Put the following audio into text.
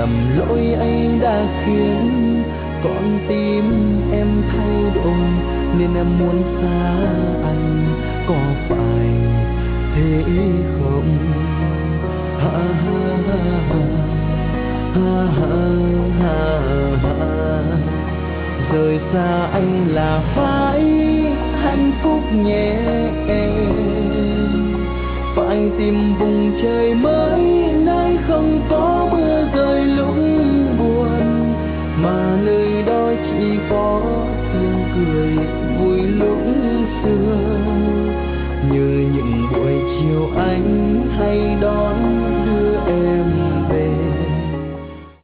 lầm lỗi anh đã khiến con tim em thay đổi, nên em muốn xa anh, có phải thế không? Ha ha ha ha ha ha. Rời xa anh là phải hạnh phúc nhé, phải tìm vùng trời mới nơi không có mưa rơi lúc buồn, mà nơi đó chỉ có tiếng cười vui lúc xưa. Như những buổi chiều anh hay đón đưa em